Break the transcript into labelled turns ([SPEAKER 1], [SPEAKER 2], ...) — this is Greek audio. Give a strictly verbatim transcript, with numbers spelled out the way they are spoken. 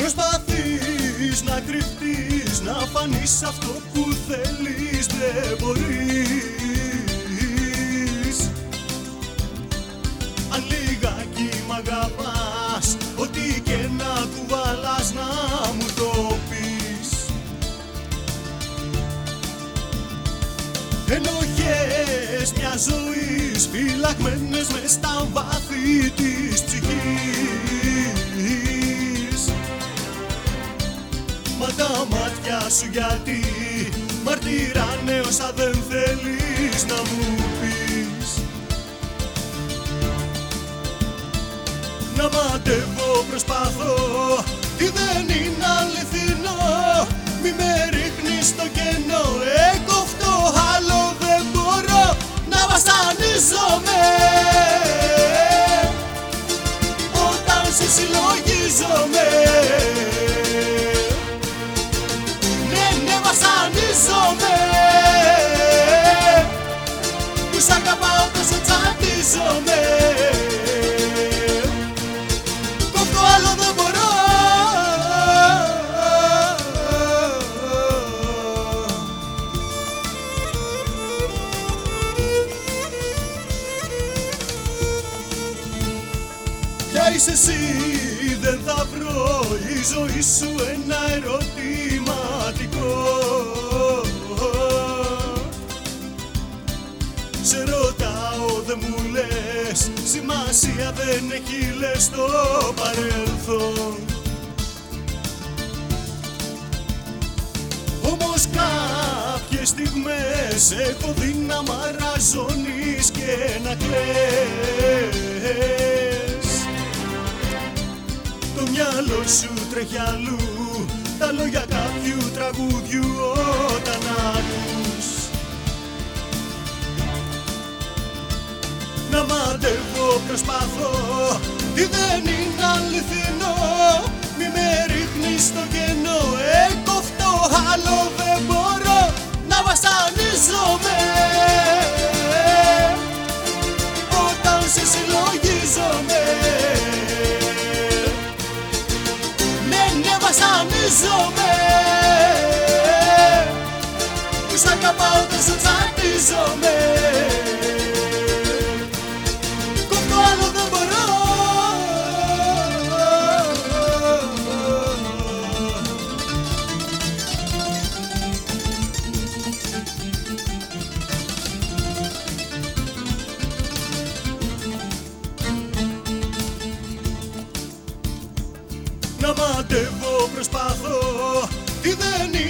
[SPEAKER 1] Προσπαθείς να κρυφτείς, να φανείς αυτό που θέλεις, δεν μπορείς. Αν λιγάκι μ' αγαπάς, ό,τι και να κουβαλάς να μου το πεις. Ενοχές μια ζωής φυλαγμένες μες στα βάθη της ψυχής. Μα τα μάτια σου γιατί μαρτυράνε όσα δεν θέλεις να μου πεις. Να μαντεύω προσπαθώ, τι δεν είναι αληθινό. Μη με ρίχνεις στο κενό, εγώ αυτό άλλο δεν μπορώ να βασανίζομαι. Όταν σε συλλογίζομαι, ναι, ναι, βασανίζομαι. Που σ' αγαπάω τόσο τσαντίζομαι. Κόφτω άλλο δεν μπορώ. Ποια είσαι εσύ, δεν θα βρω η ζωή σου ένα ερωτηματικό. Σε ρωτάω δεν μου λες, σημασία δεν έχει λες το παρελθόν. Όμως κάποιες στιγμές έχω δει να μ' αραζώνεις και να κλαις. Το μυαλό σου τρέχει αλλού, τα λόγια κάποιου τραγούδιου όταν ακούς. Να μαντεύω προσπαθώ, τι δεν είναι αληθινό. Μη με ρίχνεις στο κενό, εγώ αυτό άλλο δεν μπορώ να βασανίζομαι. Όταν σε συλλογίζομαι, ναι, ναι, βασανίζομαι. Που σ' αγαπάω τόσο τσαντίζομαι. Κόφτω άλλο δεν μπορώ. Να μαντεύω προσπαθώ, τι δεν